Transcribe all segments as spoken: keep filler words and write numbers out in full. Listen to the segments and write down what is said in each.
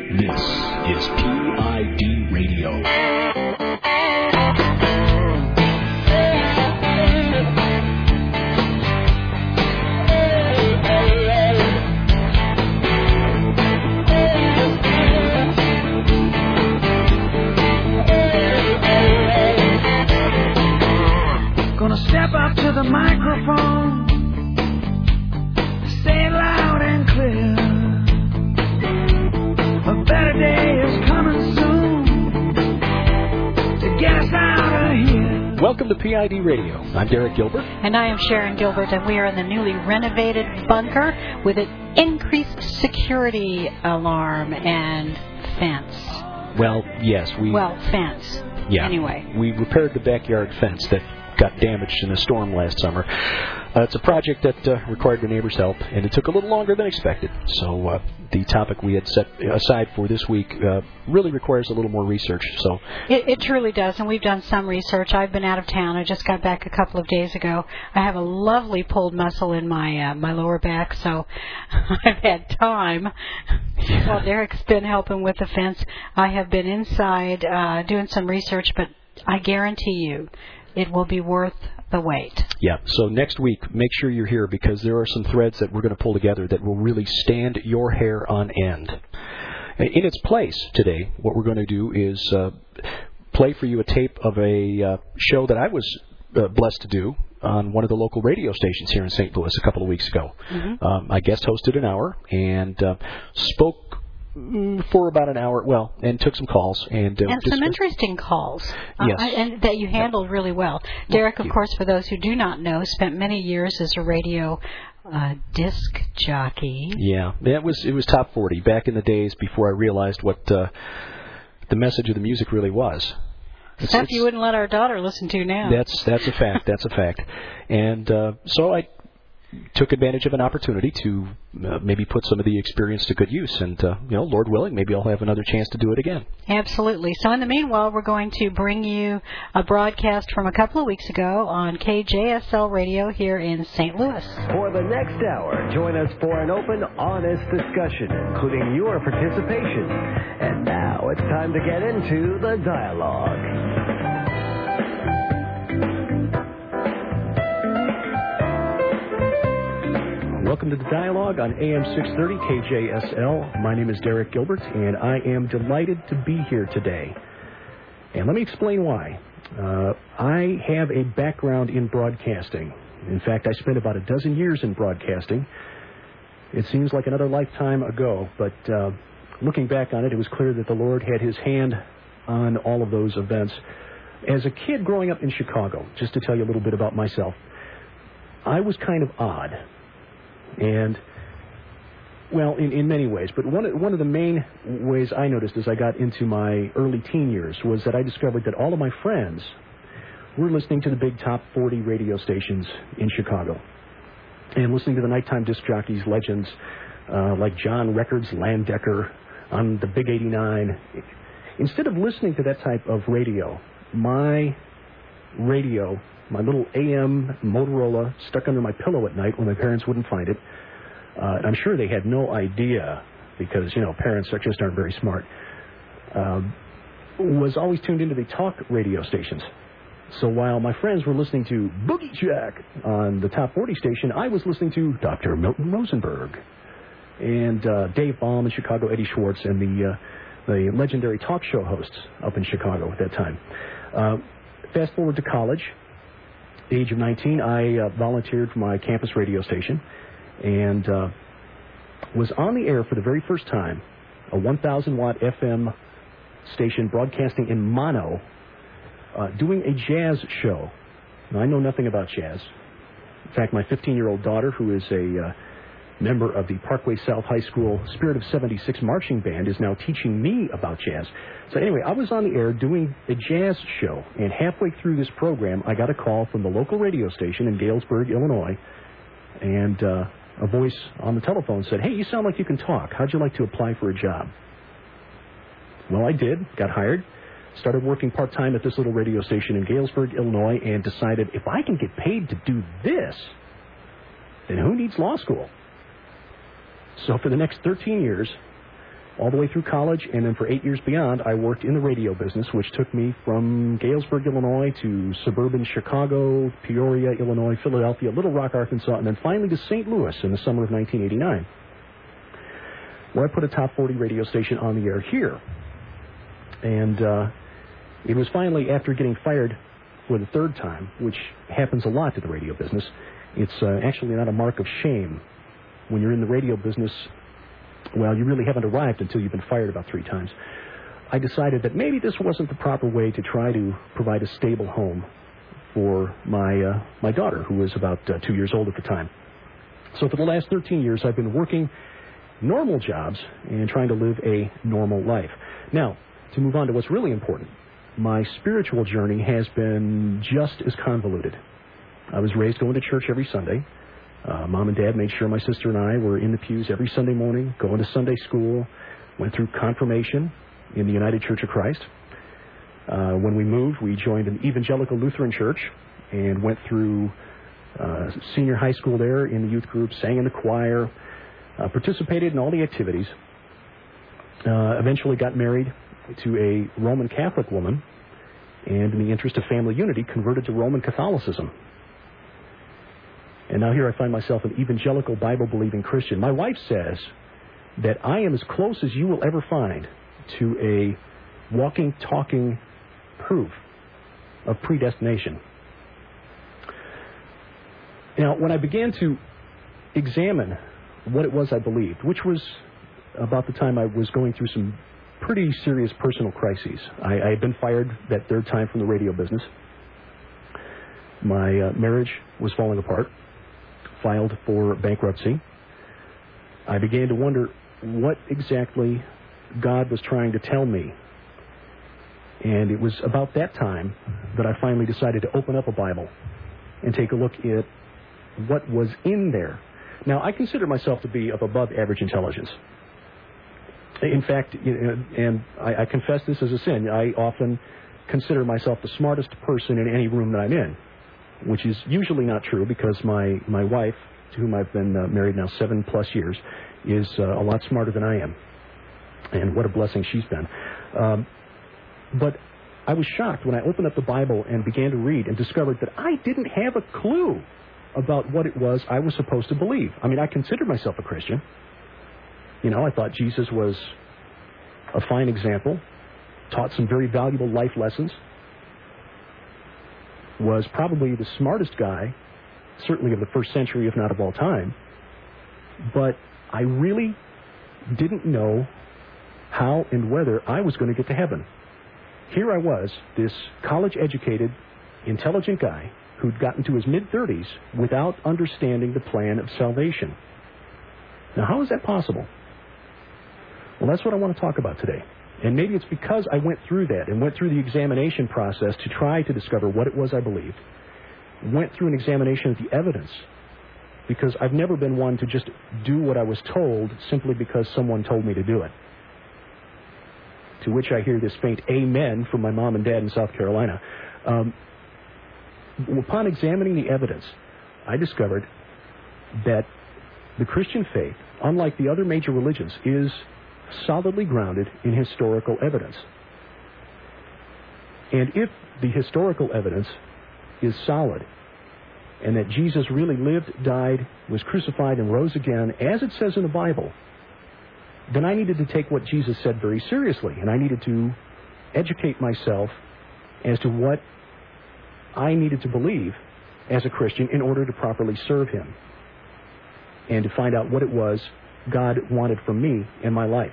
This is P I D Radio. Gonna step up to the microphone, say it loud and clear. A better day is coming soon to get us out of here. Welcome to P I D Radio. I'm Derek Gilbert. And I am Sharon Gilbert, and we are in the newly renovated bunker with an increased security alarm and fence. Well, yes, we... Well, fence. Yeah. Anyway. We repaired the backyard fence that got damaged in a storm last summer. Uh, it's a project that uh, required the neighbors' help, and it took a little longer than expected. So uh, the topic we had set aside for this week uh, really requires a little more research. So it, it truly does, and we've done some research. I've been out of town. I just got back a couple of days ago. I have a lovely pulled muscle in my uh, my lower back, so I've had time. While Derek's been helping with the fence, I have been inside uh, doing some research, but I guarantee you, it will be worth the wait. Yeah, so next week, make sure you're here because there are some threads that we're going to pull together that will really stand your hair on end. In its place today, what we're going to do is uh, play for you a tape of a uh, show that I was uh, blessed to do on one of the local radio stations here in Saint Louis a couple of weeks ago. Mm-hmm. Um, I guest hosted an hour and uh, spoke for about an hour, well, and took some calls. And, uh, and some interesting calls. Yes. Uh, and that you handled really well. Derek, of course, for those who do not know, spent many years as a radio uh, disc jockey. Yeah, that was it was top forty back in the days before I realized what uh, the message of the music really was. It's, Stuff it's, you wouldn't let our daughter listen to now. That's, that's a fact, that's a fact. And uh, so I took advantage of an opportunity to uh, maybe put some of the experience to good use. And, uh, you know, Lord willing, maybe I'll have another chance to do it again. Absolutely. So in the meanwhile, we're going to bring you a broadcast from a couple of weeks ago on K J S L Radio here in Saint Louis. For the next hour, join us for an open, honest discussion, including your participation. And now it's time to get into the dialogue. Welcome to the Dialogue on A M six thirty K J S L. My name is Derek Gilbert, and I am delighted to be here today. And let me explain why. Uh, I have a background in broadcasting. In fact, I spent about a dozen years in broadcasting. It seems like another lifetime ago, but uh, looking back on it, it was clear that the Lord had His hand on all of those events. As a kid growing up in Chicago, just to tell you a little bit about myself, I was kind of odd. And, well, in, in many ways. But one of, one of the main ways I noticed as I got into my early teen years was that I discovered that all of my friends were listening to the big top forty radio stations in Chicago and listening to the nighttime disc jockeys, legends uh, like John Records Landecker on the Big eighty-nine. Instead of listening to that type of radio, my radio... my little A M Motorola stuck under my pillow at night when my parents wouldn't find it. Uh, I'm sure they had no idea because, you know, parents just aren't very smart. Uh, was always tuned into the talk radio stations. So while my friends were listening to Boogie Jack on the top forty station, I was listening to Doctor Milton Rosenberg and uh, Dave Baum in Chicago, Eddie Schwartz, and the, uh, the legendary talk show hosts up in Chicago at that time. Uh, fast forward to college. Age of nineteen, I uh, volunteered for my campus radio station and uh, was on the air for the very first time, a one thousand watt F M station broadcasting in mono, uh, doing a jazz show. Now, I know nothing about jazz. In fact, my fifteen-year-old daughter, who is a uh, member of the Parkway South High School Spirit of seventy-six marching band, is now teaching me about jazz. So anyway, I was on the air doing a jazz show, and halfway through this program, I got a call from the local radio station in Galesburg, Illinois, and uh, a voice on the telephone said, "Hey, you sound like you can talk. How'd you like to apply for a job?" Well, I did, got hired, started working part-time at this little radio station in Galesburg, Illinois, and decided if I can get paid to do this, then who needs law school? So for the next thirteen years, all the way through college, and then for eight years beyond, I worked in the radio business, which took me from Galesburg, Illinois, to suburban Chicago, Peoria, Illinois, Philadelphia, Little Rock, Arkansas, and then finally to Saint Louis in the summer of nineteen eighty-nine, where I put a top forty radio station on the air here. And uh, it was finally after getting fired for the third time, which happens a lot to the radio business. It's uh, actually not a mark of shame. When you're in the radio business, well, you really haven't arrived until you've been fired about three times. I decided that maybe this wasn't the proper way to try to provide a stable home for my uh, my daughter, who was about uh, two years old at the time. So for the last thirteen years, I've been working normal jobs and trying to live a normal life. Now, to move on to what's really important, my spiritual journey has been just as convoluted. I was raised going to church every Sunday. Uh, Mom and Dad made sure my sister and I were in the pews every Sunday morning, going to Sunday school, went through confirmation in the United Church of Christ. Uh, when we moved, we joined an evangelical Lutheran church and went through uh, senior high school there in the youth group, sang in the choir, uh, participated in all the activities, uh, eventually got married to a Roman Catholic woman, and in the interest of family unity, converted to Roman Catholicism. And now here I find myself an evangelical, Bible-believing Christian. My wife says that I am as close as you will ever find to a walking, talking proof of predestination. Now, when I began to examine what it was I believed, which was about the time I was going through some pretty serious personal crises. I, I had been fired that third time from the radio business. My uh, marriage was falling apart. Filed for bankruptcy. I began to wonder what exactly God was trying to tell me. And it was about that time that I finally decided to open up a Bible and take a look at what was in there. Now, I consider myself to be of above average intelligence. In fact, you know, and I, I confess this as a sin, I often consider myself the smartest person in any room that I'm in, which is usually not true because my, my wife, to whom I've been uh, married now seven plus years, is uh, a lot smarter than I am. And what a blessing she's been. Um, but I was shocked when I opened up the Bible and began to read and discovered that I didn't have a clue about what it was I was supposed to believe. I mean, I considered myself a Christian. You know, I thought Jesus was a fine example, taught some very valuable life lessons, was probably the smartest guy, certainly of the first century, if not of all time. But I really didn't know how and whether I was going to get to heaven. Here I was, this college-educated, intelligent guy who'd gotten to his mid-thirties without understanding the plan of salvation. Now, how is that possible? Well, that's what I want to talk about today. And maybe it's because I went through that and went through the examination process to try to discover what it was I believed. Went through an examination of the evidence, because I've never been one to just do what I was told simply because someone told me to do it. To which I hear this faint amen from my mom and dad in South Carolina. Um, upon examining the evidence, I discovered that the Christian faith, unlike the other major religions, is solidly grounded in historical evidence. And if the historical evidence is solid, and that Jesus really lived, died, was crucified, and rose again, as it says in the Bible, then I needed to take what Jesus said very seriously, and I needed to educate myself as to what I needed to believe as a Christian in order to properly serve Him, and to find out what it was God wanted from me in my life.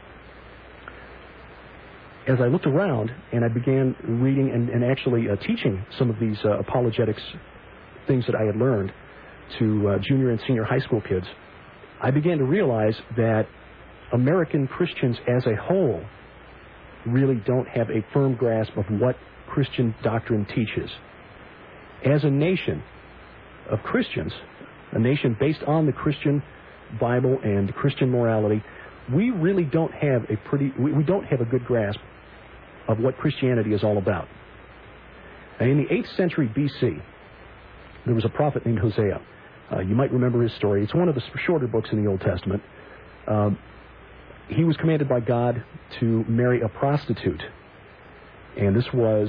As I looked around and I began reading and, and actually uh, teaching some of these uh, apologetics things that I had learned to uh, junior and senior high school kids, I began to realize that American Christians as a whole really don't have a firm grasp of what Christian doctrine teaches. As a nation of Christians, a nation based on the Christian Bible and Christian morality, we really don't have a pretty, we, we don't have a good grasp of what Christianity is all about. And in the eighth century B C, there was a prophet named Hosea. Uh, you might remember his story. It's one of the shorter books in the Old Testament. Um, he was commanded by God to marry a prostitute. And this was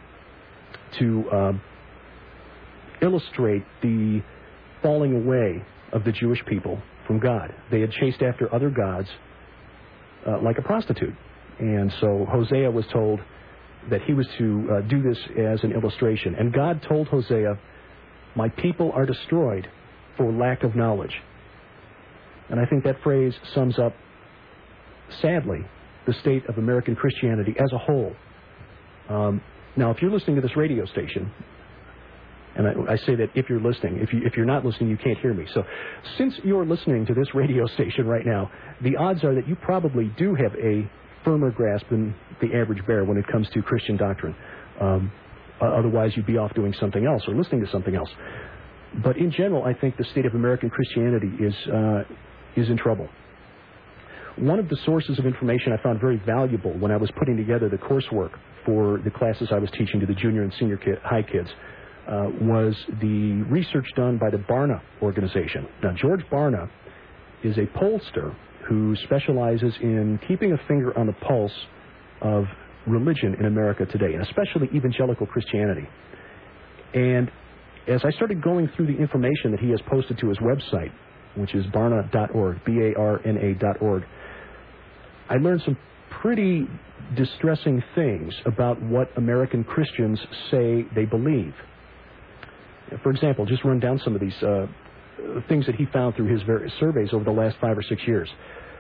to uh, illustrate the falling away of the Jewish people from God. They had chased after other gods uh, like a prostitute. And so Hosea was told that he was to uh, do this as an illustration. And God told Hosea, "My people are destroyed for lack of knowledge." And I think that phrase sums up, sadly, the state of American Christianity as a whole. Um, now, if you're listening to this radio station, and I, I say that if you're listening, if, you, if you're not listening, you can't hear me. So since you're listening to this radio station right now, the odds are that you probably do have a firmer grasp than the average bear when it comes to Christian doctrine. Um, uh, otherwise, you'd be off doing something else or listening to something else. But in general, I think the state of American Christianity is uh, is in trouble. One of the sources of information I found very valuable when I was putting together the coursework for the classes I was teaching to the junior and senior kid, high kids uh, was the research done by the Barna organization. Now, George Barna is a pollster who specializes in keeping a finger on the pulse of religion in America today, and especially evangelical Christianity. And as I started going through the information that he has posted to his website, which is barna dot org, B A R N A dot org, I learned some pretty distressing things about what American Christians say they believe. For example, just run down some of these uh, things that he found through his various surveys over the last five or six years.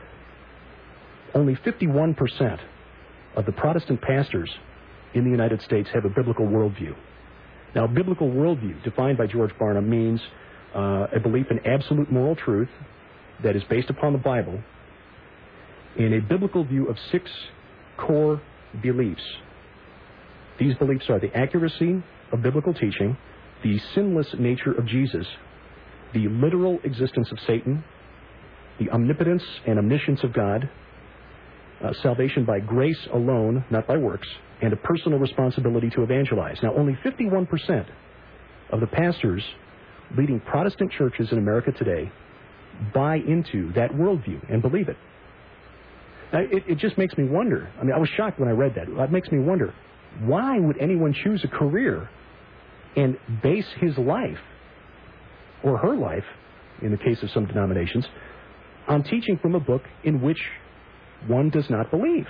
Only fifty-one percent of the Protestant pastors in the United States have a biblical worldview. Now, biblical worldview, defined by George Barna, means uh, a belief in absolute moral truth that is based upon the Bible in a biblical view of six core beliefs. These beliefs are the accuracy of biblical teaching, the sinless nature of Jesus, the literal existence of Satan, the omnipotence and omniscience of God, uh, salvation by grace alone, not by works, and a personal responsibility to evangelize. Now, only fifty-one percent of the pastors leading Protestant churches in America today buy into that worldview and believe it. Now, it, it just makes me wonder. I mean, I was shocked when I read that. It makes me wonder, why would anyone choose a career and base his life, or her life, in the case of some denominations, on teaching from a book in which one does not believe?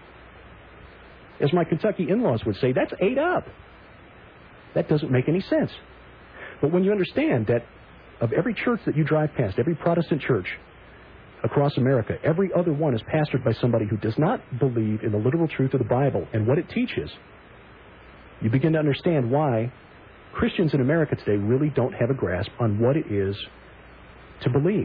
As my Kentucky in-laws would say, that's ate up. That doesn't make any sense. But when you understand that of every church that you drive past, every Protestant church across America, every other one is pastored by somebody who does not believe in the literal truth of the Bible and what it teaches, you begin to understand why Christians in America today really don't have a grasp on what it is to believe.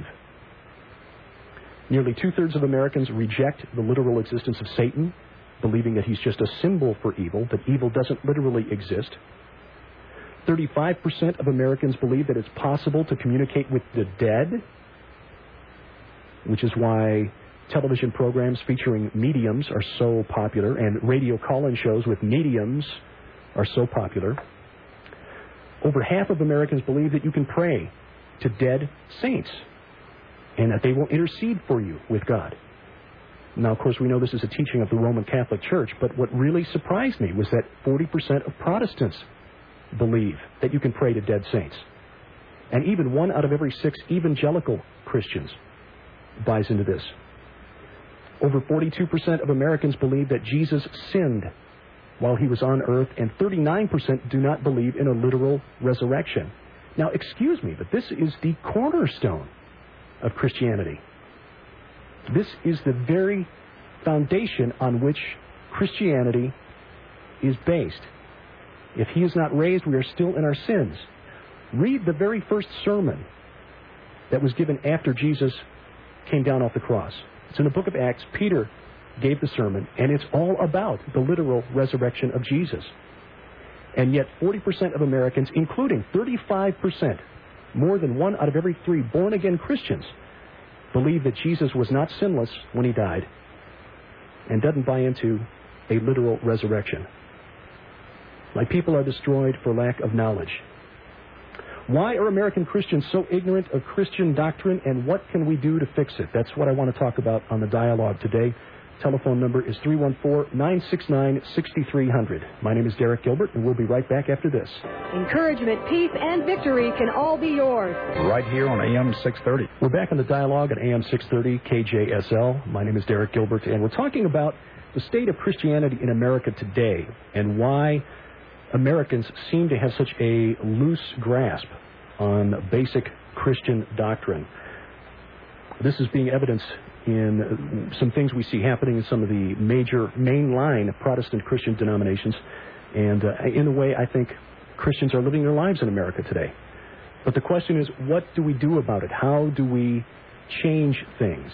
Nearly two-thirds of Americans reject the literal existence of Satan, believing that he's just a symbol for evil, that evil doesn't literally exist. thirty-five percent of Americans believe that it's possible to communicate with the dead, which is why television programs featuring mediums are so popular, and radio call-in shows with mediums are so popular. Over half of Americans believe that you can pray to dead saints and that they will intercede for you with God. Now, of course, we know this is a teaching of the Roman Catholic Church, but what really surprised me was that forty percent of Protestants believe that you can pray to dead saints. And even one out of every six evangelical Christians buys into this. Over forty-two percent of Americans believe that Jesus sinned while he was on earth, and thirty-nine percent do not believe in a literal resurrection. Now, excuse me, but this is the cornerstone of Christianity. This is the very foundation on which Christianity is based. If he is not raised, we are still in our sins. Read the very first sermon that was given after Jesus came down off the cross. It's in the book of Acts. Peter gave the sermon, and it's all about the literal resurrection of Jesus. And yet forty percent of Americans, including thirty-five percent, more than one out of every three born-again Christians, believe that Jesus was not sinless when he died and doesn't buy into a literal resurrection. My people are destroyed for lack of knowledge. Why are American Christians so ignorant of Christian doctrine, and what can we do to fix it? That's what I want to talk about on the dialogue today. Telephone number is three one four, nine six nine, six three zero zero. My name is Derek Gilbert, and we'll be right back after this. Encouragement, peace, and victory can all be yours. Right here on A M six thirty. We're back on the dialogue at A M six thirty K J S L. My name is Derek Gilbert, and we're talking about the state of Christianity in America today and why Americans seem to have such a loose grasp on basic Christian doctrine. This is being evidenced in some things we see happening in some of the major mainline Protestant Christian denominations, and uh, in a way I think Christians are living their lives in America today. But the question is, what do we do about it? How do we change things?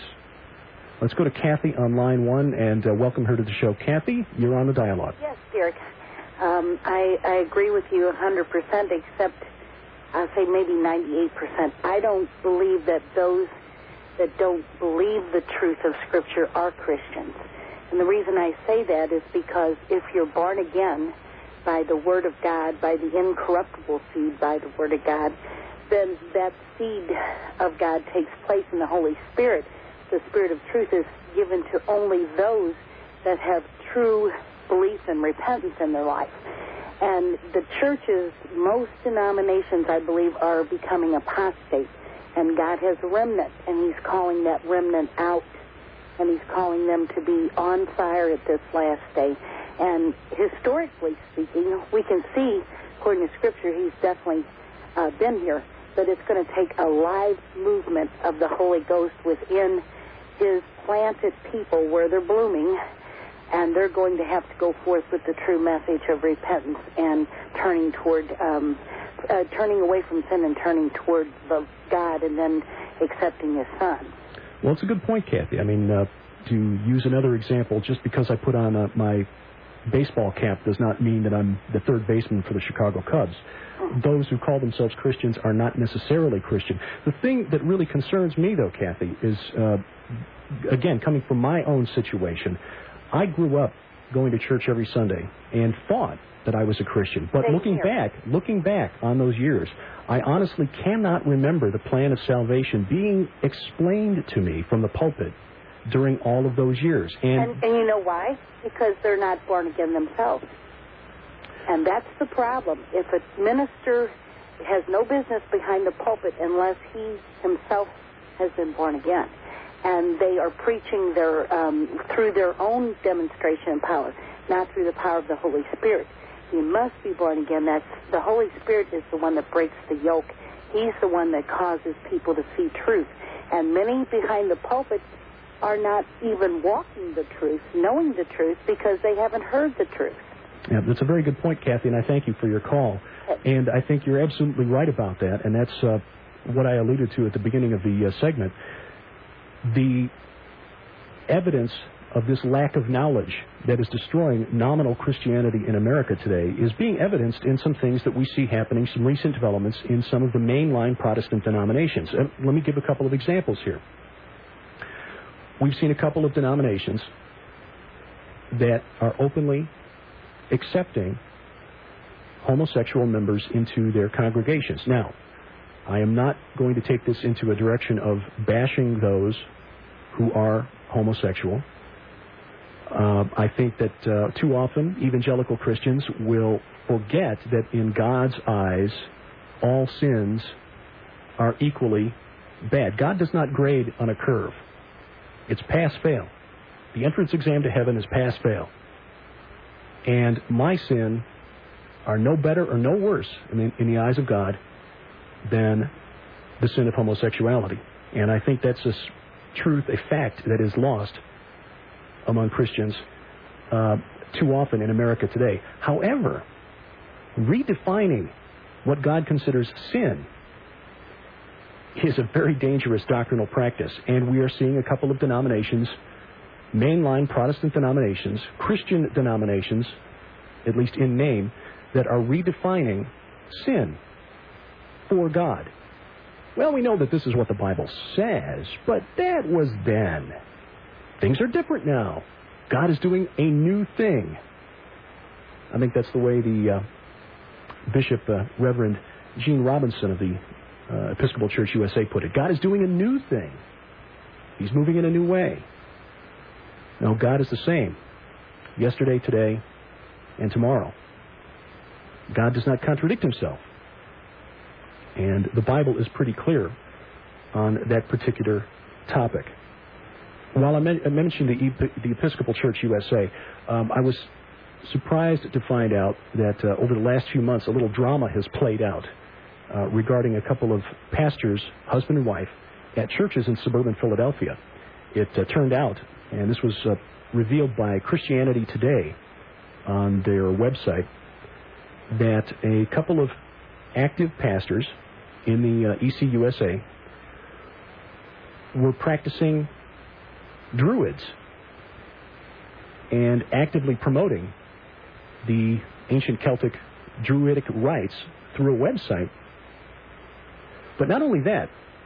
Let's go to Kathy on line one and uh, welcome her to the show. Kathy, you're on the dialogue. Yes, Derek. Um, I, I agree with you one hundred percent, except I'll say maybe ninety-eight percent. I don't believe that those that don't believe the truth of Scripture are Christians. And the reason I say that is because if you're born again by the Word of God, by the incorruptible seed, by the Word of God, then that seed of God takes place in the Holy Spirit. The Spirit of truth is given to only those that have true belief and repentance in their life. And the churches, most denominations, I believe, are becoming apostate. And God has a remnant, and He's calling that remnant out, and He's calling them to be on fire at this last day. And historically speaking, we can see, according to Scripture, He's definitely uh, been here, but it's going to take a live movement of the Holy Ghost within His planted people where they're blooming, and they're going to have to go forth with the true message of repentance and turning toward, um, uh, turning away from sin and turning toward the God and then accepting His Son. Well, it's a good point, Kathy. I mean, uh, to use another example, just because I put on uh, my baseball cap does not mean that I'm the third baseman for the Chicago Cubs. Mm-hmm. Those who call themselves Christians are not necessarily Christian. The thing that really concerns me, though, Kathy, is, uh, again, coming from my own situation, I grew up going to church every Sunday and thought that I was a Christian. But Same looking here. back, looking back on those years, I honestly cannot remember the plan of salvation being explained to me from the pulpit during all of those years. And, and, and you know why? Because they're not born again themselves. And that's the problem. If a minister has no business behind the pulpit unless he himself has been born again, and they are preaching their um, through their own demonstration and power, not through the power of the Holy Spirit. He must be born again. That's the Holy Spirit is the one that breaks the yoke. He's the one that causes people to see truth. And many behind the pulpit are not even walking the truth, knowing the truth, because they haven't heard the truth. Yeah, that's a very good point, Kathy, and I thank you for your call. And I think you're absolutely right about that, and that's uh, what I alluded to at the beginning of the uh, segment. The evidence of this lack of knowledge that is destroying nominal Christianity in America today is being evidenced in some things that we see happening, some recent developments in some of the mainline Protestant denominations. Uh, let me give a couple of examples here. We've seen a couple of denominations that are openly accepting homosexual members into their congregations. Now, I am not going to take this into a direction of bashing those who are homosexual. Uh, I think that uh, too often evangelical Christians will forget that in God's eyes, all sins are equally bad. God does not grade on a curve. It's pass-fail. The entrance exam to heaven is pass-fail. And my sin are no better or no worse in the, in the eyes of God than the sin of homosexuality. And I think that's a truth, a fact that is lost among Christians uh, too often in America today. However, redefining what God considers sin is a very dangerous doctrinal practice. And we are seeing a couple of denominations, mainline Protestant denominations, Christian denominations, at least in name, that are redefining sin for God. Well, we know that this is what the Bible says, but that was then. Things are different now. God is doing a new thing. I think that's the way the uh, Bishop, uh, Reverend Gene Robinson of the uh, Episcopal Church U S A put it. God is doing a new thing. He's moving in a new way. No, God is the same. Yesterday, today, and tomorrow. God does not contradict himself. And the Bible is pretty clear on that particular topic. While I, men- I mentioned the, e- the Episcopal Church U S A, um, I was surprised to find out that uh, over the last few months a little drama has played out uh, regarding a couple of pastors, husband and wife, at churches in suburban Philadelphia. It uh, turned out, and this was uh, revealed by Christianity Today on their website, that a couple of active pastors in the uh, E C U S A were practicing Druids and actively promoting the ancient Celtic Druidic rites through a website. But not only that,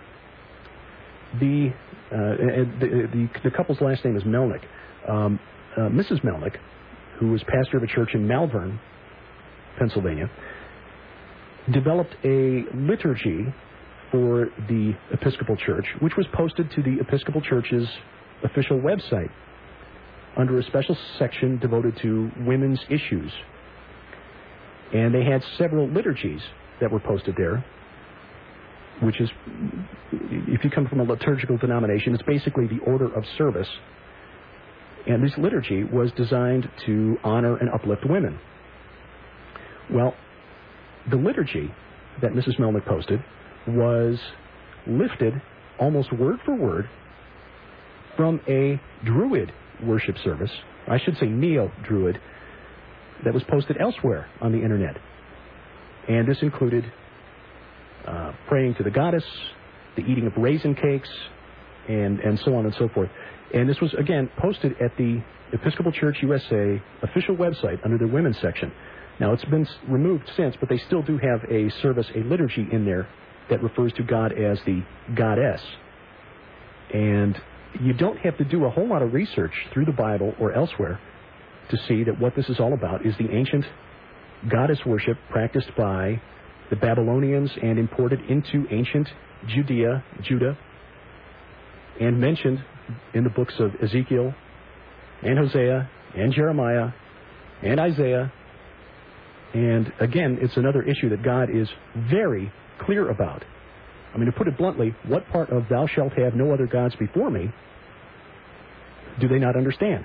the uh, the, the, the couple's last name is Melnick. Um, uh, Missus Melnick, who was pastor of a church in Malvern, Pennsylvania, developed a liturgy for the Episcopal Church, which was posted to the Episcopal Church's official website under a special section devoted to women's issues. And they had several liturgies that were posted there, which is, if you come from a liturgical denomination, it's basically the order of service. And this liturgy was designed to honor and uplift women. Well, the liturgy that Missus Melnick posted was lifted almost word for word from a Druid worship service, I should say Neo-Druid, that was posted elsewhere on the internet. And this included uh, praying to the goddess, the eating of raisin cakes, and, and so on and so forth. And this was, again, posted at the Episcopal Church U S A official website under the women's section. Now, it's been removed since, but they still do have a service, a liturgy in there that refers to God as the goddess. And you don't have to do a whole lot of research through the Bible or elsewhere to see that what this is all about is the ancient goddess worship practiced by the Babylonians and imported into ancient Judea, Judah, and mentioned in the books of Ezekiel and Hosea and Jeremiah and Isaiah. And again, it's another issue that God is very clear about. I mean, to put it bluntly, what part of thou shalt have no other gods before me do they not understand?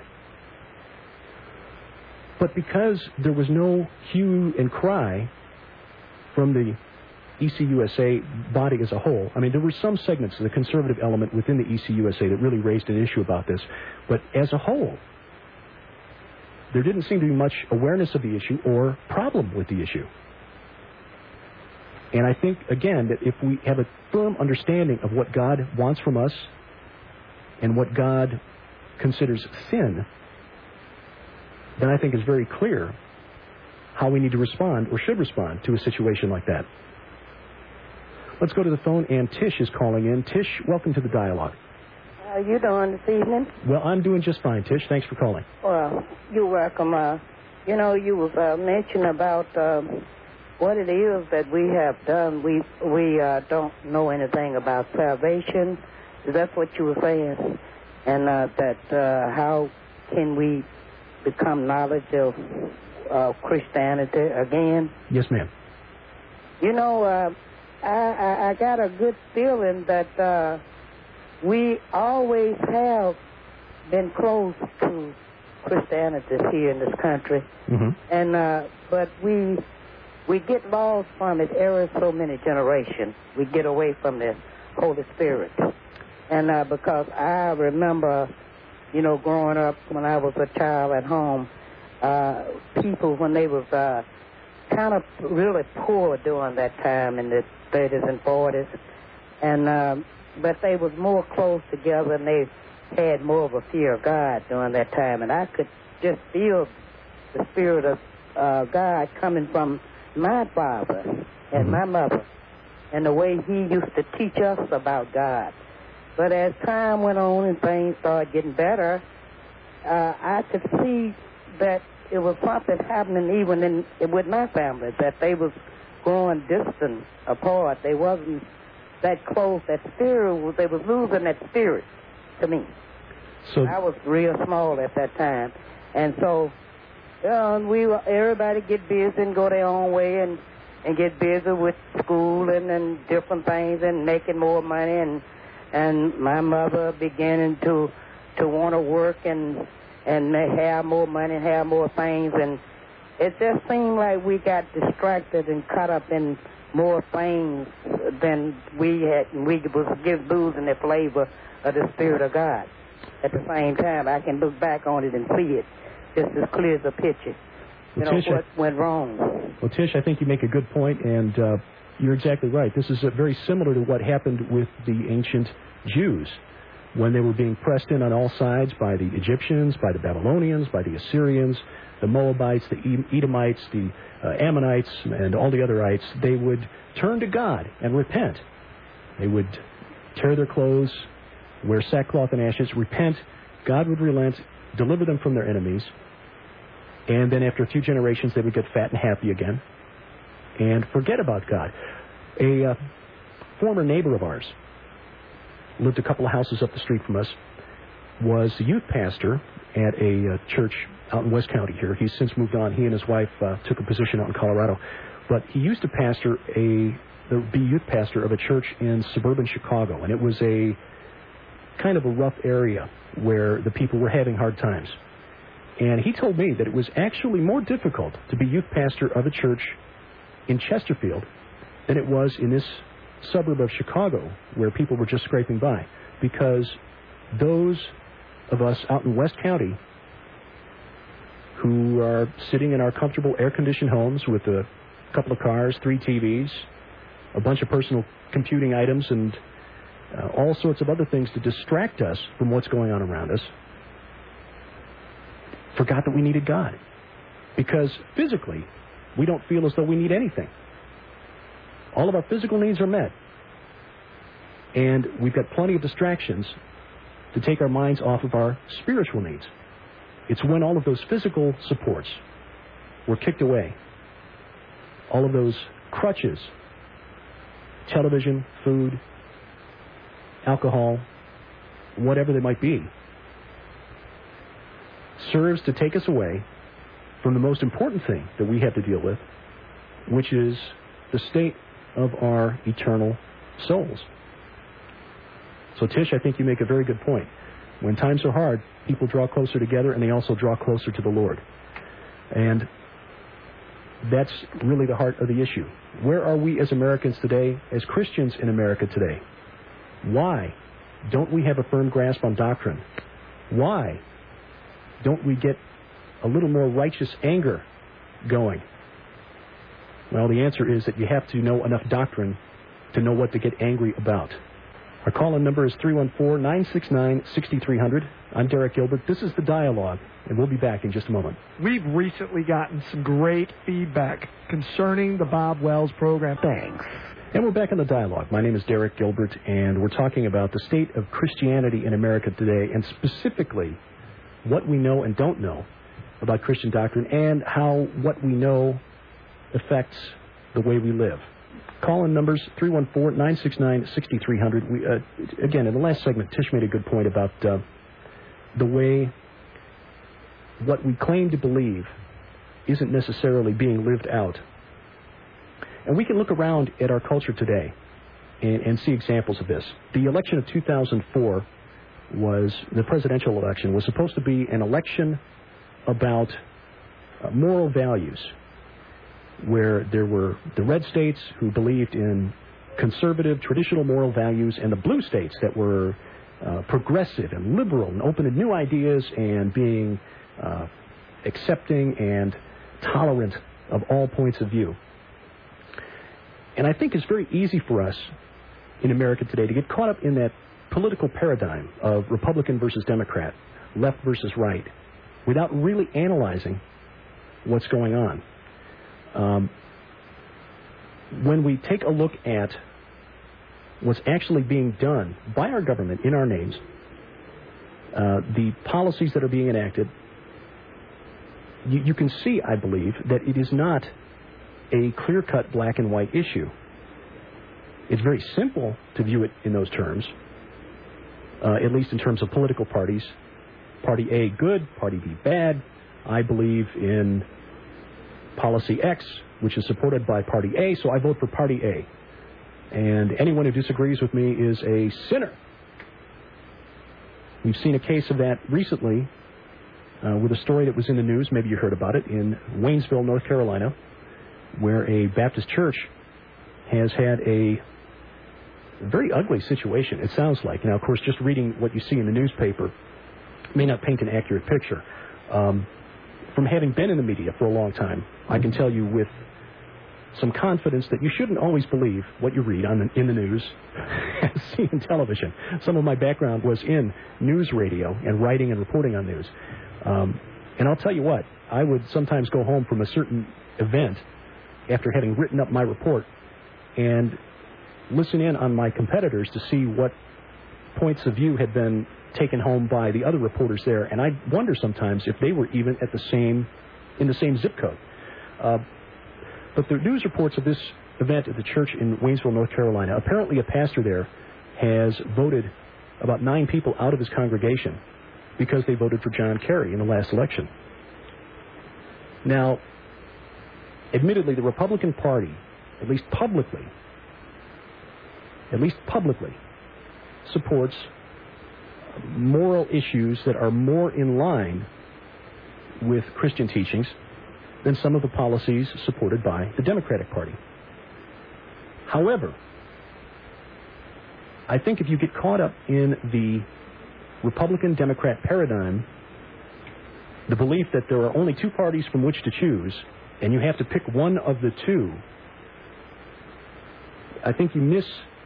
But because there was no hue and cry from the E C U S A body as a whole, I mean, there were some segments of the conservative element within the E C U S A that really raised an issue about this. But as a whole, there didn't seem to be much awareness of the issue or problem with the issue. And I think, again, that if we have a firm understanding of what God wants from us and what God considers sin, then I think it's very clear how we need to respond or should respond to a situation like that. Let's go to the phone, and Tish is calling in. Tish, welcome to the dialogue. How are you doing this evening? Well, I'm doing just fine, Tish. Thanks for calling. Well, you're welcome. Uh, you know, you was uh, mentioning about uh, what it is that we have done. We we uh, don't know anything about salvation. That's what you were saying. And uh, that uh, how can we become knowledge of uh, Christianity again? Yes, ma'am. You know, uh, I, I, I got a good feeling that uh, we always have been close to Christianity here in this country. Mm-hmm. And uh, but we we get lost from it every so many generations. We get away from the Holy Spirit. And uh, because I remember, you know, growing up when I was a child at home, uh, people when they was uh, kind of really poor during that time in the thirties and forties, and um, but they was more close together and they had more of a fear of God during that time, and I could just feel the spirit of uh, God coming from my father and my mother, and the way he used to teach us about God. But as time went on and things started getting better, uh, I could see that it was something happening even in with my family, that they was growing distant apart. They wasn't that close. That spirit, was, they was losing that spirit to me. So I was real small at that time. And so, you know, we were, everybody get busy and go their own way and, and get busy with school and, and different things and making more money. And and my mother beginning to to want to work and and have more money and have more things. And it just seemed like we got distracted and caught up in more things than we had. We was give losing the flavor of the Spirit of God. At the same time, I can look back on it and see it just as clear as a picture. You well, know, Tish, what I, went wrong. Well, Tish, I think you make a good point, and uh, you're exactly right. This is uh, very similar to what happened with the ancient Jews when they were being pressed in on all sides by the Egyptians, by the Babylonians, by the Assyrians, the Moabites, the Edomites, the uh, Ammonites, and all the otherites. They would turn to God and repent. They would tear their clothes, wear sackcloth and ashes, repent. God would relent, deliver them from their enemies, and then after a few generations, they would get fat and happy again and forget about God. A uh, former neighbor of ours lived a couple of houses up the street from us, was the youth pastor at a uh, church out in West County here. He's since moved on. He and his wife uh, took a position out in Colorado. But he used to pastor a, the, be youth pastor of a church in suburban Chicago, and it was a kind of a rough area where the people were having hard times. And he told me that it was actually more difficult to be youth pastor of a church in Chesterfield than it was in this suburb of Chicago where people were just scraping by, because those of us out in West County who are sitting in our comfortable air-conditioned homes with a couple of cars, three T Vs, a bunch of personal computing items, and uh, all sorts of other things to distract us from what's going on around us, forgot that we needed God. Because physically, we don't feel as though we need anything. All of our physical needs are met. And we've got plenty of distractions to take our minds off of our spiritual needs. It's when all of those physical supports were kicked away, all of those crutches, television, food, alcohol, whatever they might be, serves to take us away from the most important thing that we have to deal with, which is the state of our eternal souls. So, Tish, I think you make a very good point. When times are hard, people draw closer together, and they also draw closer to the Lord. And that's really the heart of the issue. Where are we as Americans today, as Christians in America today? Why don't we have a firm grasp on doctrine? Why don't we get a little more righteous anger going? Well, the answer is that you have to know enough doctrine to know what to get angry about. Our call-in number is three one four, nine six nine, six three zero zero. I'm Derek Gilbert. This is The Dialogue, and we'll be back in just a moment. We've recently gotten some great feedback concerning the Bob Wells program. Thanks. And we're back in The Dialogue. My name is Derek Gilbert, and we're talking about the state of Christianity in America today, and specifically what we know and don't know about Christian doctrine, and how what we know affects the way we live. Call-in numbers, three one four, nine six nine, six three zero zero. We, uh, again, in the last segment, Tish made a good point about uh, the way what we claim to believe isn't necessarily being lived out. And we can look around at our culture today and, and see examples of this. The election of two thousand four was, the presidential election, was supposed to be an election about uh, moral values, where there were the red states who believed in conservative, traditional moral values, and the blue states that were uh, progressive and liberal and open to new ideas and being uh, accepting and tolerant of all points of view. And I think it's very easy for us in America today to get caught up in that political paradigm of Republican versus Democrat, left versus right, without really analyzing what's going on. Um, when we take a look at what's actually being done by our government in our names, uh, the policies that are being enacted, you, you can see, I believe, that it is not a clear-cut black and white issue. It's very simple to view it in those terms, uh, at least in terms of political parties. Party A good, Party B bad. I believe in policy X, which is supported by Party A, so I vote for Party A. And anyone who disagrees with me is a sinner. We've seen a case of that recently uh, with a story that was in the news, maybe you heard about it, in Waynesville, North Carolina, where a Baptist church has had a very ugly situation, it sounds like. Now, of course, just reading what you see in the newspaper may not paint an accurate picture. Um, from having been in the media for a long time, I can tell you with some confidence that you shouldn't always believe what you read on the, in the news and see in television. Some of my background was in news radio and writing and reporting on news. Um, and I'll tell you what, I would sometimes go home from a certain event after having written up my report and listen in on my competitors to see what points of view had been taken home by the other reporters there, and I wonder sometimes if they were even at the same, in the same zip code. Uh, but the news reports of this event at the church in Waynesville, North Carolina, apparently a pastor there has voted about nine people out of his congregation because they voted for John Kerry in the last election. Now, admittedly, the Republican Party, at least publicly, at least publicly, supports moral issues that are more in line with Christian teachings than some of the policies supported by the Democratic Party. However, I think if you get caught up in the Republican-Democrat paradigm, the belief that there are only two parties from which to choose, and you have to pick one of the two, I think you miss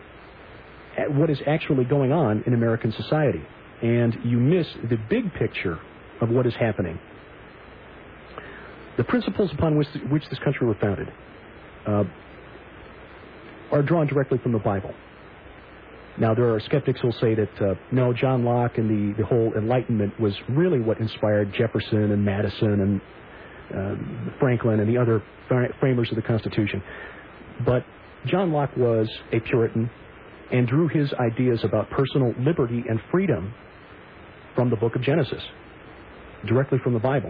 what is actually going on in American society, and you miss the big picture of what is happening. The principles upon which, which this country was founded uh, are drawn directly from the Bible. Now, there are skeptics who will say that, uh, no, John Locke and the, the whole Enlightenment was really what inspired Jefferson and Madison and uh, Franklin and the other framers of the Constitution. But John Locke was a Puritan and drew his ideas about personal liberty and freedom from the book of Genesis, directly from the Bible.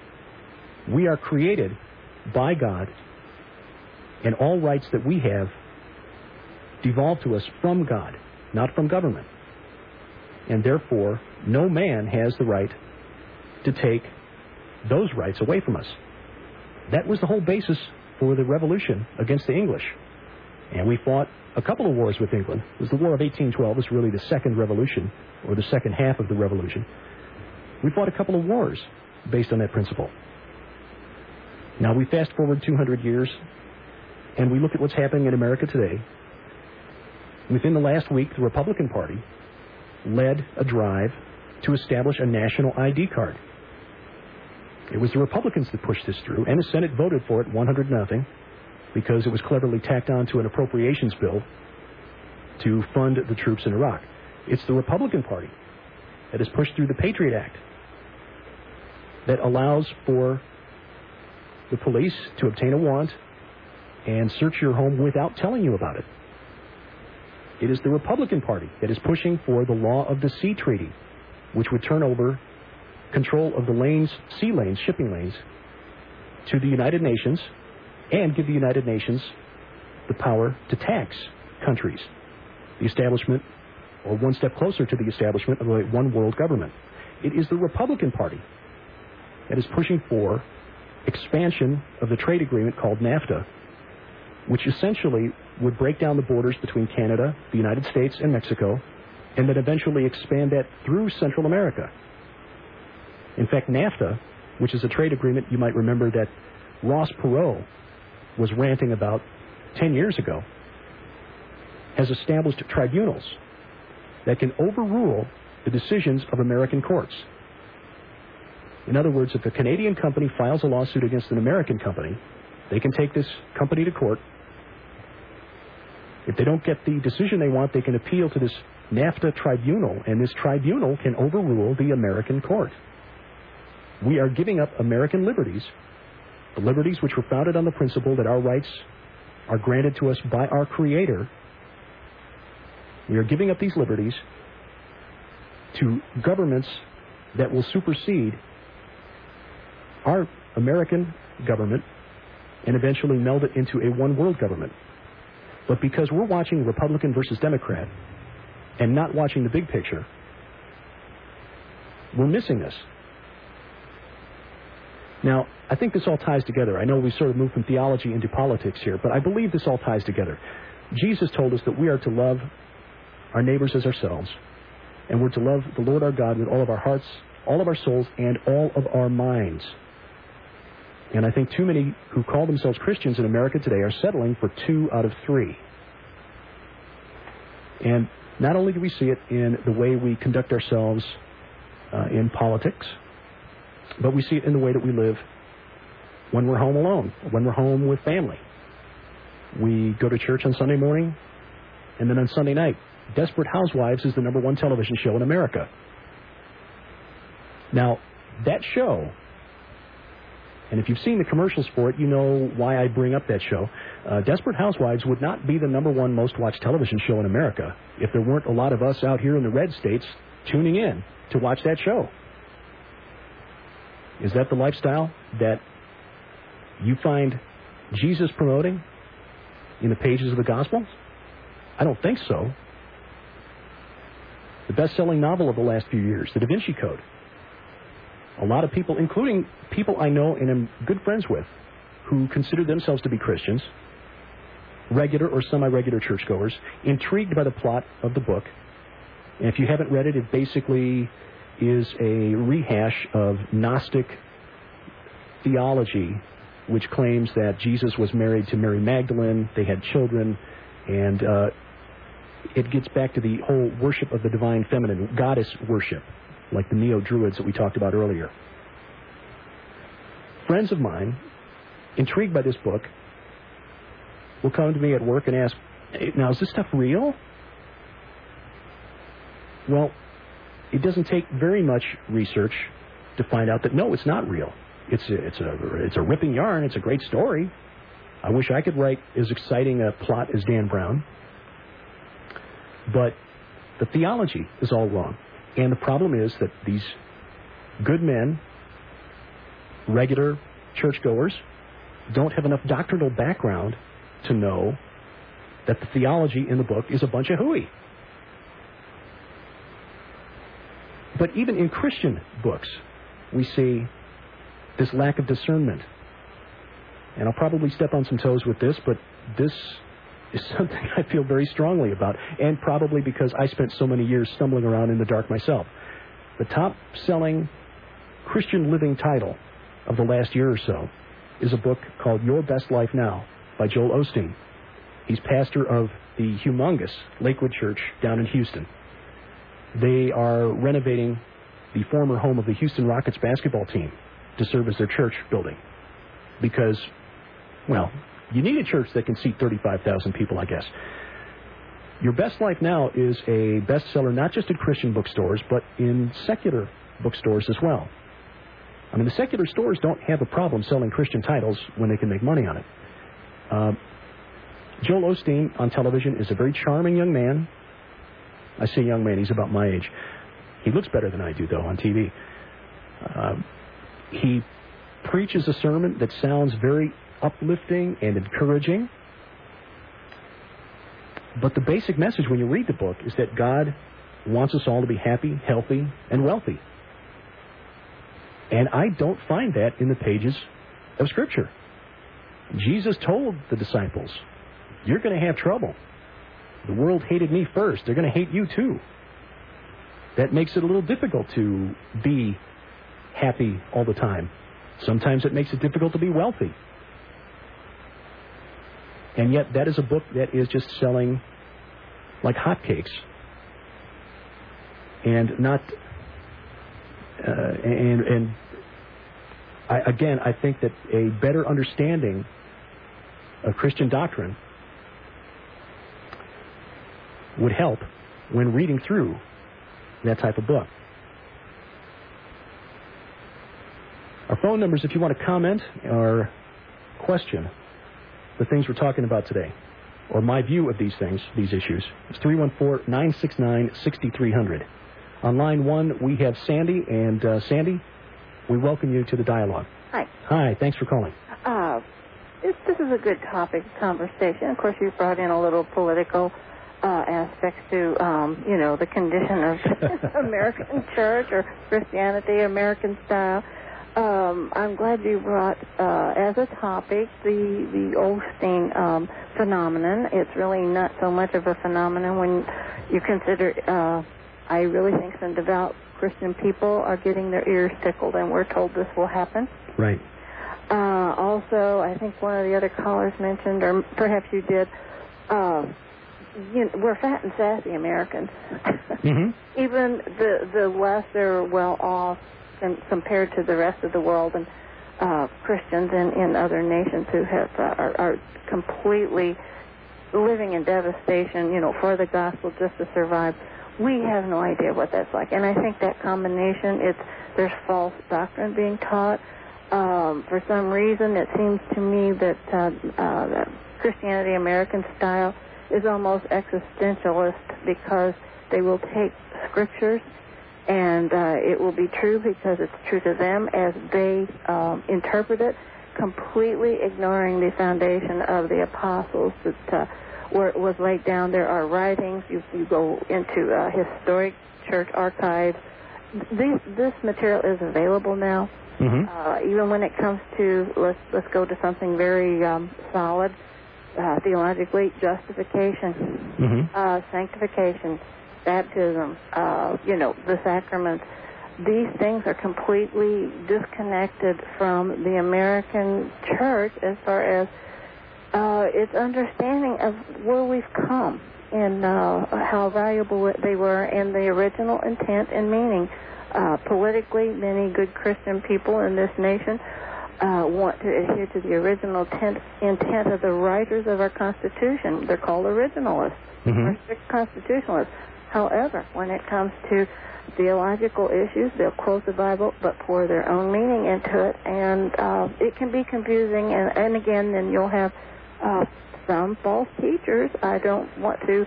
We are created by God, and all rights that we have devolve to us from God, not from government. And therefore, no man has the right to take those rights away from us. That was the whole basis for the revolution against the English. And we fought a couple of wars with England. It was the War of eighteen twelve. It was really the second revolution, or the second half of the revolution. We fought a couple of wars based on that principle. Now we fast forward two hundred years, and we look at what's happening in America today. Within the last week, the Republican Party led a drive to establish a national I D card. It was the Republicans that pushed this through, and the Senate voted for it one hundred nothing. Because it was cleverly tacked on to an appropriations bill to fund the troops in Iraq. It's the Republican Party that has pushed through the Patriot Act that allows for the police to obtain a warrant and search your home without telling you about it. It is the Republican Party that is pushing for the Law of the Sea Treaty, which would turn over control of the lanes, sea lanes, shipping lanes, to the United Nations, and give the United Nations the power to tax countries, the establishment, or one step closer to the establishment of a one world government. It is the Republican Party that is pushing for expansion of the trade agreement called NAFTA, which essentially would break down the borders between Canada, the United States, and Mexico, and then eventually expand that through Central America. In fact, NAFTA, which is a trade agreement you might remember that Ross Perot was ranting about ten years ago, has established tribunals that can overrule the decisions of American courts. In other words, if a Canadian company files a lawsuit against an American company, they can take this company to court. If they don't get the decision they want, they can appeal to this NAFTA tribunal, and this tribunal can overrule the American court. We are giving up American liberties the liberties which were founded on the principle that our rights are granted to us by our Creator, we are giving up these liberties to governments that will supersede our American government and eventually meld it into a one-world government. But because we're watching Republican versus Democrat and not watching the big picture, we're missing this. Now, I think this all ties together. I know we sort of moved from theology into politics here, but I believe this all ties together. Jesus told us that we are to love our neighbors as ourselves, and we're to love the Lord our God with all of our hearts, all of our souls, and all of our minds. And I think too many who call themselves Christians in America today are settling for two out of three. And not only do we see it in the way we conduct ourselves uh, in politics, but we see it in the way that we live when we're home alone, when we're home with family. We go to church on Sunday morning, and then on Sunday night, Desperate Housewives is the number one television show in America. Now, that show, and if you've seen the commercials for it, you know why I bring up that show. Uh, Desperate Housewives would not be the number one most watched television show in America if there weren't a lot of us out here in the red states tuning in to watch that show. Is that the lifestyle that you find Jesus promoting in the pages of the Gospels? I don't think so. The best-selling novel of the last few years, The Da Vinci Code. A lot of people, including people I know and am good friends with, who consider themselves to be Christians, regular or semi-regular churchgoers, intrigued by the plot of the book. And if you haven't read it, it basically is a rehash of Gnostic theology, which claims that Jesus was married to Mary Magdalene, they had children, and uh, it gets back to the whole worship of the divine feminine, goddess worship, like the Neo-Druids that we talked about earlier. Friends of mine, intrigued by this book, will come to me at work and ask, hey, now, is this stuff real? Well, it doesn't take very much research to find out that, no, it's not real. It's a, it's a, it's a ripping yarn. It's a great story. I wish I could write as exciting a plot as Dan Brown. But the theology is all wrong. And the problem is that these good men, regular churchgoers, don't have enough doctrinal background to know that the theology in the book is a bunch of hooey. But even in Christian books, we see this lack of discernment. And I'll probably step on some toes with this, but this is something I feel very strongly about, and probably because I spent so many years stumbling around in the dark myself. The top-selling Christian living title of the last year or so is a book called Your Best Life Now by Joel Osteen. He's pastor of the humongous Lakewood Church down in Houston. They are renovating the former home of the Houston Rockets basketball team to serve as their church building because, well, you need a church that can seat thirty-five thousand people, I guess. Your Best Life Now is a bestseller not just at Christian bookstores, but in secular bookstores as well. I mean, the secular stores don't have a problem selling Christian titles when they can make money on it. Uh, Joel Osteen on television is a very charming young man. I say young man, he's about my age. He looks better than I do, though, on T V. Uh, he preaches a sermon that sounds very uplifting and encouraging. But the basic message when you read the book is that God wants us all to be happy, healthy, and wealthy. And I don't find that in the pages of Scripture. Jesus told the disciples, you're going to have trouble. The world hated me first. They're going to hate you too. That makes it a little difficult to be happy all the time. Sometimes it makes it difficult to be wealthy. And yet that is a book that is just selling like hotcakes. And not... Uh, and and I, again, I think that a better understanding of Christian doctrine would help when reading through that type of book. Our phone numbers, if you want to comment, are question the things we're talking about today, or my view of these things, these issues, it's three one four, nine six nine, six three zero zero. On line one, we have Sandy, and uh, Sandy, we welcome you to the dialogue. Hi. Hi, thanks for calling. Uh, this, this is a good topic of conversation. Of course, you brought in a little political uh, aspects to, um, you know, the condition of American church or Christianity, American style. Um, I'm glad you brought uh, as a topic the the Osteen um, phenomenon. It's really not so much of a phenomenon when you consider. Uh, I really think some devout Christian people are getting their ears tickled, and we're told this will happen. Right. Uh, also, I think one of the other callers mentioned, or perhaps you did, uh, you know, we're fat and sassy Americans. Mm-hmm. Even the the lesser well-off and compared to the rest of the world and uh, Christians in, in other nations who have uh, are, are completely living in devastation, you know, for the gospel just to survive. We have no idea what that's like, and I think that combination, it's there's false doctrine being taught. Um, for some reason, it seems to me that, uh, uh, that Christianity American style is almost existentialist because they will take scriptures and uh, it will be true because it's true to them as they um, interpret it, completely ignoring the foundation of the apostles that uh, were, was laid down. There are writings. You, you go into uh, historic church archives. These, this material is available now. Mm-hmm. Uh, even when it comes to, let's let's go to something very um, solid, uh, theologically, justification, mm-hmm. uh, sanctification, baptism, uh, you know, the sacraments. These things are completely disconnected from the American church as far as uh, its understanding of where we've come and uh, how valuable they were and the original intent and meaning. Uh, politically, many good Christian people in this nation uh, want to adhere to the original tent, intent of the writers of our Constitution. They're called originalists, mm-hmm. or strict constitutionalists. However, when it comes to theological issues, they'll quote the Bible but pour their own meaning into it, and uh, it can be confusing. And, and again, then you'll have uh, some false teachers. I don't want to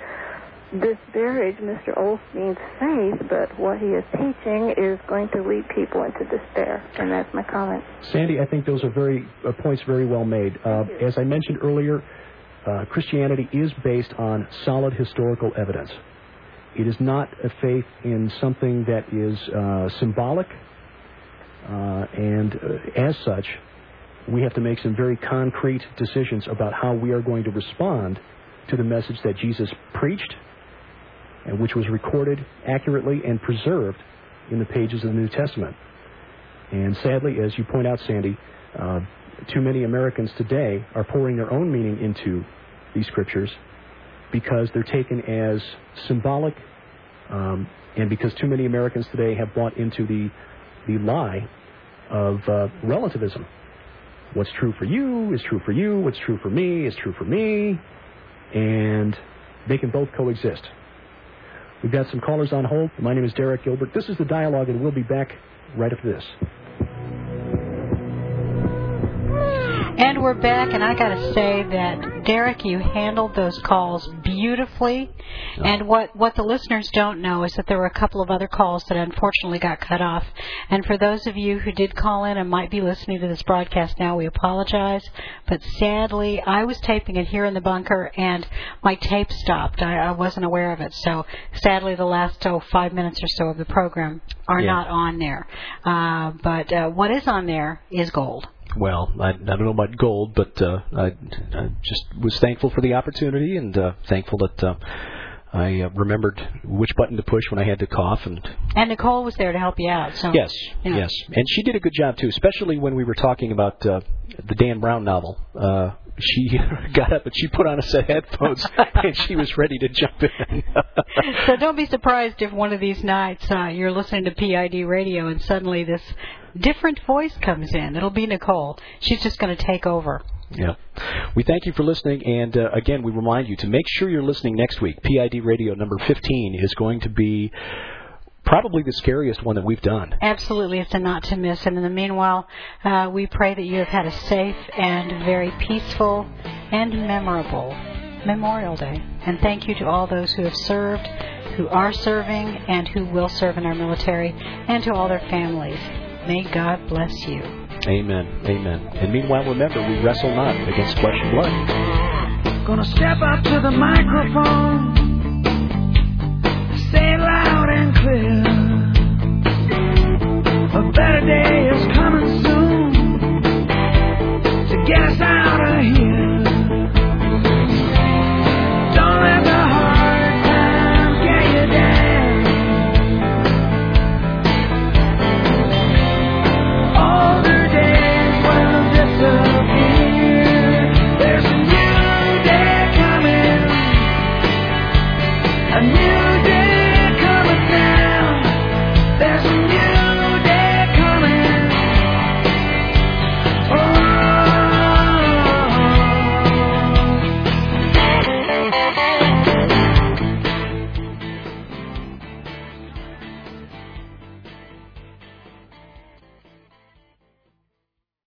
disparage Mister Osteen's faith, but what he is teaching is going to lead people into despair, and that's my comment. Sandy, I think those are very uh, points very well made. Uh, as I mentioned earlier, uh, Christianity is based on solid historical evidence. It is not a faith in something that is uh, symbolic, uh, and uh, as such, we have to make some very concrete decisions about how we are going to respond to the message that Jesus preached, and which was recorded accurately and preserved in the pages of the New Testament. And sadly, as you point out, Sandy, uh, too many Americans today are pouring their own meaning into these scriptures because they're taken as symbolic, um, and because too many Americans today have bought into the the lie of uh, relativism. What's true for you is true for you. What's true for me is true for me. And they can both coexist. We've got some callers on hold. My name is Derek Gilbert. This is The Dialogue, and we'll be back right after this. And we're back, and I got to say that, Derek, you handled those calls beautifully. Oh. And what, what the listeners don't know is that there were a couple of other calls that unfortunately got cut off. And for those of you who did call in and might be listening to this broadcast now, we apologize. But sadly, I was taping it here in the bunker, and my tape stopped. I, I wasn't aware of it. So sadly, the last oh, five minutes or so of the program are yeah. not on there. Uh, but uh, what is on there is gold. Well, I, I don't know about gold, but uh, I, I just was thankful for the opportunity and uh, thankful that uh, I uh, remembered which button to push when I had to cough. And and Nicole was there to help you out. So yes, yeah. yes. And she did a good job, too, especially when we were talking about uh, the Dan Brown novel. Uh, she got up and she put on a set of headphones and she was ready to jump in. So don't be surprised if one of these nights uh, you're listening to P I D radio and suddenly this different voice comes in. It'll be Nicole. She's just going to take over. Yeah. We thank you for listening, and uh, again, we remind you to make sure you're listening next week. P I D radio number fifteen is going to be probably the scariest one that we've done. Absolutely, it's a not to miss. And in the meanwhile, uh, we pray that you have had a safe and very peaceful and memorable Memorial Day. And thank you to all those who have served, who are serving, and who will serve in our military, and to all their families. May God bless you. Amen. Amen. And meanwhile, remember, we wrestle not against flesh and blood. Gonna step up to the microphone.